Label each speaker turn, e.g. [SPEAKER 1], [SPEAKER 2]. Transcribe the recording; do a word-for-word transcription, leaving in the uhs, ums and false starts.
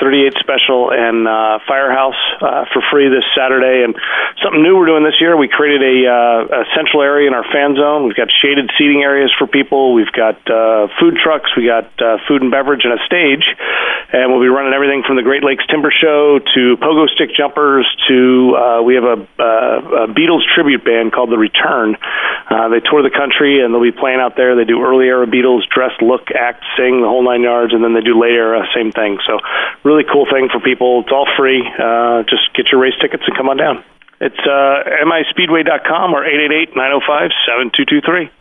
[SPEAKER 1] thirty-eight Special, and uh, Firehouse uh, for free this Saturday. And something new we're doing this year, we created a, uh, a central area in our fan zone. We've got shaded seating areas for people. We've got uh, food trucks. We got uh, food and beverage and a stage. And we'll be running everything from the Great Lakes Timber Show to pogo stick jumpers to uh, we have a, a, a Beatles tribute band called The Return. Uh, they tour the country, and they'll be playing out there. They do early era Beatles, dress, look, act, sing, the whole nine yards, and then they do late era, same thing. So really cool thing for people. It's all free. Uh, just get your race tickets and come on down. It's uh, M I speedway dot com or eight eight eight, nine oh five, seven two two three.